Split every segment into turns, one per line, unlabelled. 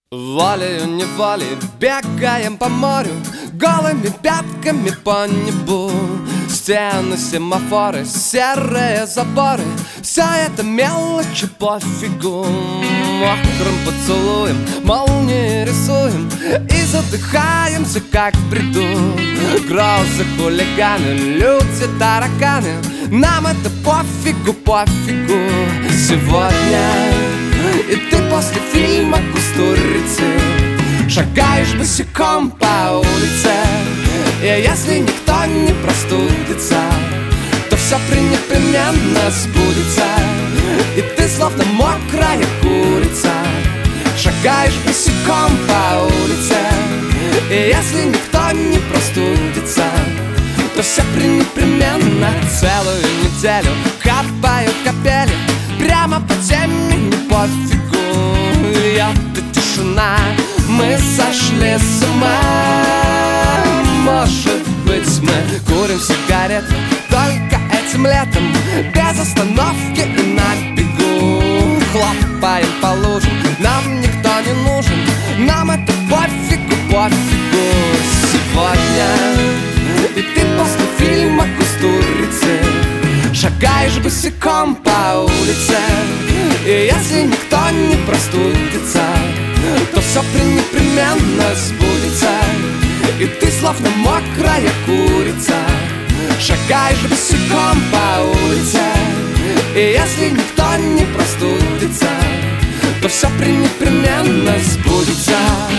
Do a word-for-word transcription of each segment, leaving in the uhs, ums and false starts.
Волею-неволей бегаем по морю, голыми пятками по небу. Стены, семафоры, серые заборы, все это мелочи пофигу. Мокрым поцелуем молнии рисуем и задыхаемся, как в бреду. Грозы, хулиганы, люди, тараканы, нам это пофигу, пофигу. Сегодня и ты после фильма «Кустурицы» шагаешь босиком по улице. И если никто не простудится, то все непременно сбудется. И ты словно мокрая курица шагаешь босиком по улице. И если никто не простудится, то все непременно. Целую неделю капают капели прямо по теме, не пофигу. Это тишина, мы сошли с ума. Может быть, мы курим сигареты только этим летом, без остановки и на бегу. Хлопаем по лужам, нам никто не нужен, нам это пофигу, пофигу. Сегодня и ты после фильма «Кустурицы» шагаешь босиком по улице. И если никто не простудится, то все непременно сбудется. И ты словно мокрая курица шагаешь босиком по улице. И если никто не простудится, то все непременно сбудется.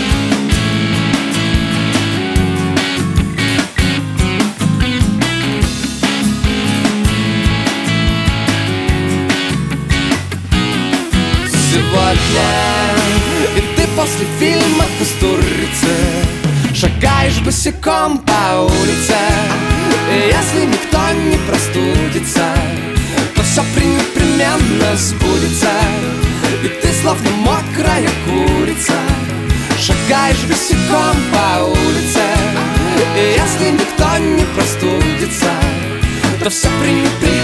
Сегодня и ты после фильма «Кустурицы» шагаешь босиком по улице. И если никто не простудится, то все непременно сбудется. И ты словно мокрая курица шагаешь босиком по улице. И если никто не простудится, то все непременно,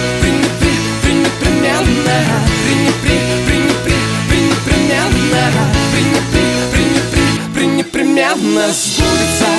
непременно сбудется.